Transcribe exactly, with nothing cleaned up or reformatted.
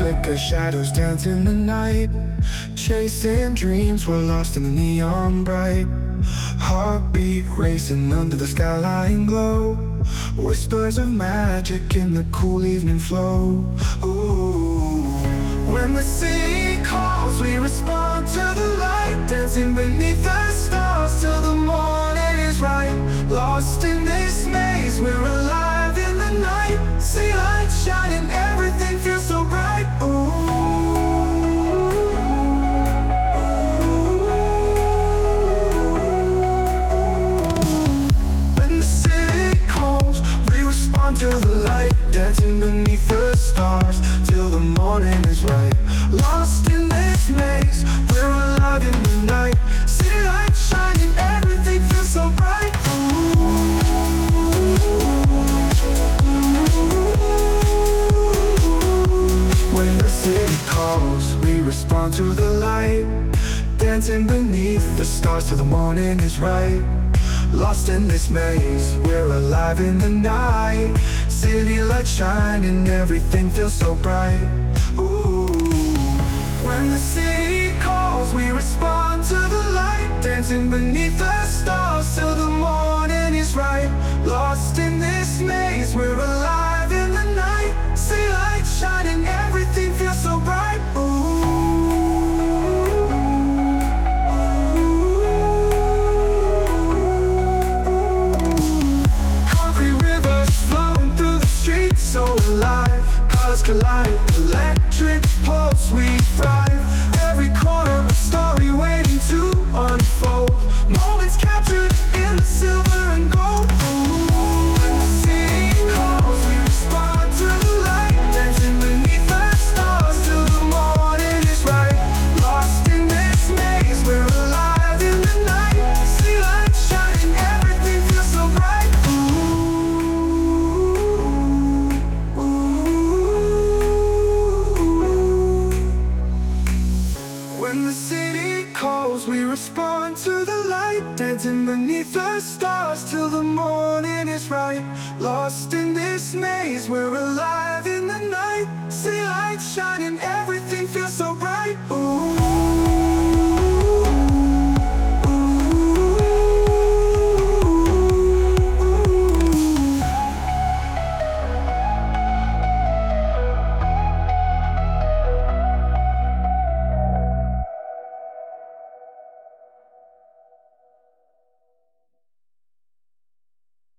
flicker, shadows dance in the night. Chasing dreams, we're lost in the neon bright. Heartbeat racing under the skyline glow. Whispers of magic in the cool evening flow. Ooh. When the city calls, we respond to the light. Dancing beneath the stars till the morning is right. Lost in this maze, we're alive in the night. See light shining, everything feels so bright. Ooh. To the light, dancing beneath the stars till the morning is right. Lost in this maze, we're alive in the night. City lights shining, everything feels so bright. Ooh. When the city calls, we respond to the light. Dancing beneath the stars till the morning is right. Lost in this maze, we're alive in the night. City lights shining, everything feels so bright. Ooh. When the city calls, we respond to the light. Dancing beneath the stars till the morning is right. Lost in this maze, we're alive in the night. City lights shining, everything feels so bright. Ooh. So alive, colors collide, electric pulse, we thrive. Every corner a story waiting to unfold. Moments captured in the silver and gold. Ooh. When the city calls, we respond to the light. Dancing beneath the stars till the morning is right. Lost in this maze, we're alive in the night. See light shining, everything feels so bright. When the city calls, we respond to the light. Dancing beneath the stars till the morning is right. Lost in this maze, we're alive in the night. See lights shining, everything feels so bright. Ooh.